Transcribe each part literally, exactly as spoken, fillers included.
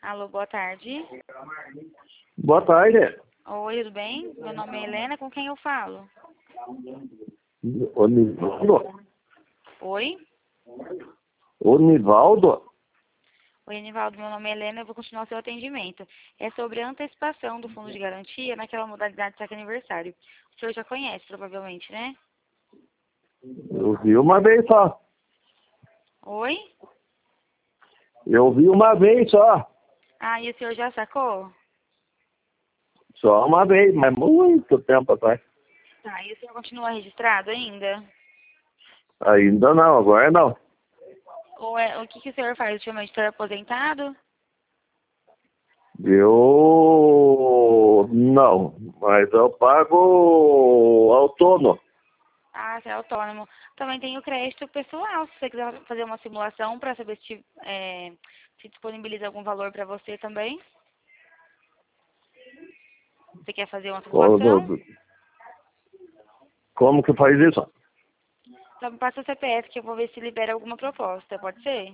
Alô, boa tarde. Boa tarde. Oi, tudo bem? Meu nome é Helena, com quem eu falo? O Nivaldo? Oi? O Nivaldo? Oi, Anivaldo, meu nome é Helena, eu vou continuar o seu atendimento. É sobre a antecipação do fundo de garantia naquela modalidade de saque aniversário. O senhor já conhece, provavelmente, né? Eu vi uma vez só. Oi? Eu vi uma vez só. Ah, e o senhor já sacou? Só uma vez, mas muito tempo atrás. Tá, e o senhor continua registrado ainda? Ainda não, agora não. Ou é, o que, que o senhor faz ultimamente? O senhor é aposentado? Eu não, mas eu pago autônomo. Ah, você é autônomo. Também tem o crédito pessoal, se você quiser fazer uma simulação para saber se, é, se disponibiliza algum valor para você também. Você quer fazer uma simulação? Como, como que faz isso? Só me passa o C P F que eu vou ver se libera alguma proposta, pode ser?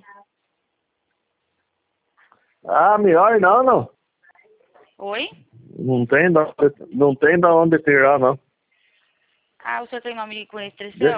Ah, melhor não, não. Oi? Não tem da, não tem da onde tirar, não. Ah, o senhor tem nome com restrição?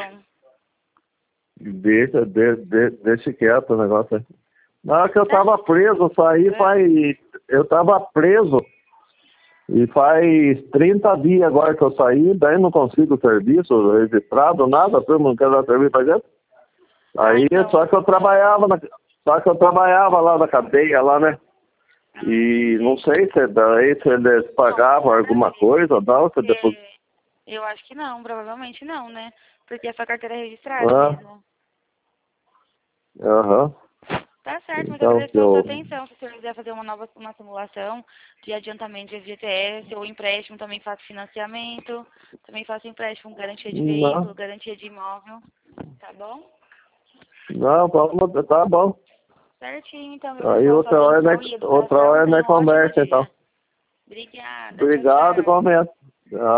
Deixa, deixa, deixa, deixa quieto o negócio aí. Na hora que eu Tá. tava preso, eu saí É. faz... Eu tava preso e faz trinta dias agora que eu saí, daí não consigo serviço registrado, nada, todo mundo quer dar serviço pra gente. Ah, Aí então. só que eu trabalhava na, só que eu trabalhava lá na cadeia lá, né? E não sei se daí se eles pagavam alguma coisa, não, se depois. É, eu acho que não, provavelmente não, né? Porque a sua carteira é registrada Ah, mesmo. aham. Tá certo, mas eu Então agradeço se pela sua eu. atenção. Se o senhor quiser fazer uma nova uma simulação de adiantamento de F G T S ou empréstimo, também faço financiamento, também faço empréstimo, garantia de veículo, Não, garantia de imóvel, tá bom? não, vamos, tá bom. Certinho, então, eu Aí agradeço a sua outra hora, né, atenção e outra educação. hora Tenha né, um ótimo conversa então. dia. Obrigada, tchau, Obrigado, tchau. igualmente. Ah.